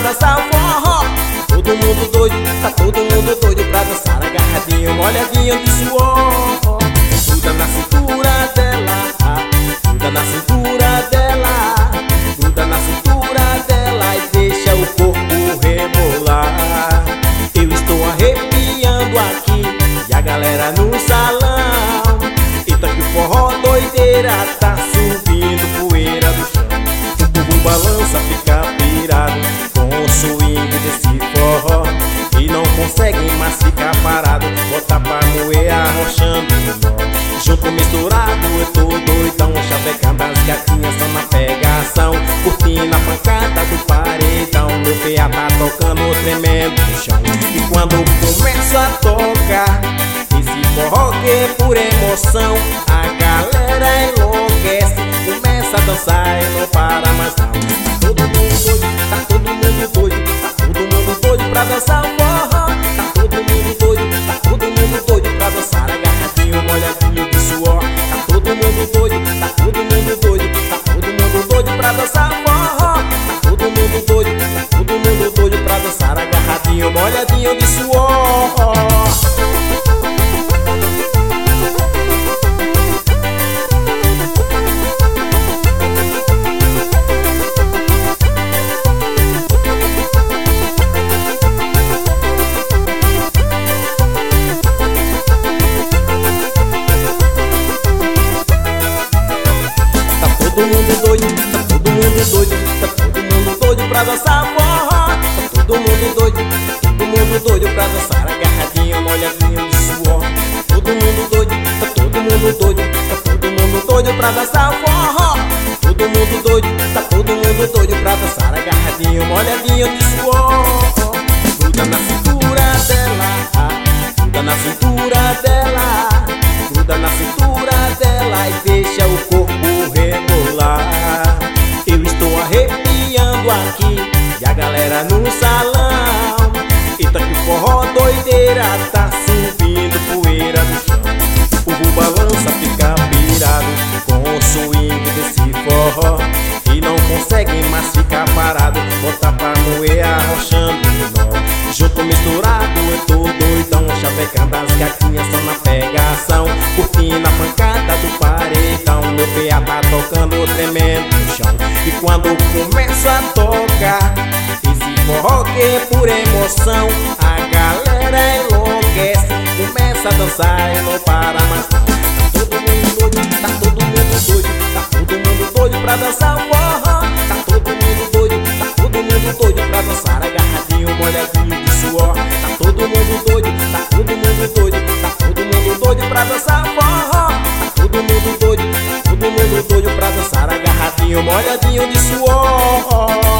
dançar o forró. Todo mundo doido, tá todo mundo doido pra dançar agarradinho, molhadinho de suor. Gruda na cintura dela, gruda na cintura dela, gruda na cintura dela e deixa o corpo rebolar. Eu estou arrepiando aqui e a galera no salão. Eita que o forró doideira tá subindo poeira do chão. O povo balança, fica pirado com o swing desse forró e não consegue mais ficar parado. Bota pra moer arrochando o nó. Junto misturado eu tô doidão, chavecando as gatinhas só na pegação, curtindo a pancada do paredão. Meu PA tá tocando tremendo no chão. E quando começo a tocar esse forró que é por emoção, a galera enlouquece, começa a dançar e não para mais não. Tá todo mundo doido, tá todo mundo doido, tá todo mundo doido pra dançar o forró. Tá todo mundo doido, tá todo mundo doido pra dançar agarradinho, molhadinho de suor. Tá todo mundo doido, tá todo mundo doido, tá todo mundo doido pra dançar o forró. Tá todo mundo doido, tá todo mundo doido pra dançar agarradinho, molhadinho de suor. Todo mundo doido, tá todo mundo doido, tá todo mundo doido pra dançar forró. Tá todo mundo doido, tá todo mundo doido pra dançar agarradinho, molhadinho de suor. Todo mundo doido, tá todo mundo doido, tá todo mundo doido pra dançar forró. Todo mundo doido, tá todo mundo doido pra dançar agarradinho, molhadinho de suor. Gruda na cintura dela, gruda na cintura dela, gruda na cintura dela e deixa o corpo rebolar. Eu estou arrepiando aqui e a galera no salão. Eita que o forró doideira tá subindo poeira no chão. O povo balança, fica pirado com o swing desse forró e não consegue mais ficar parado. Bota pra moer arrochando o nó. Junto misturado eu tô doidão, chavecando as gatinhas só na pegação, curtindo a pancada do paredão. Meu PA tá tocando tremendo no chão. E quando começo a tocar esse forró que é por emoção, a galera enlouquece, começa a dançar e não para mais não. Tá todo mundo doido, tá todo mundo doido, tá todo mundo doido pra dançar o forró. Tá todo mundo doido, tá todo mundo doido pra dançar agarradinho, molhadinho de suor. Tá todo mundo doido, tá todo mundo doido, tá todo mundo doido pra dançar o forró. Tá todo mundo doido, tá todo mundo doido pra dançar agarradinho, molhadinho de suor.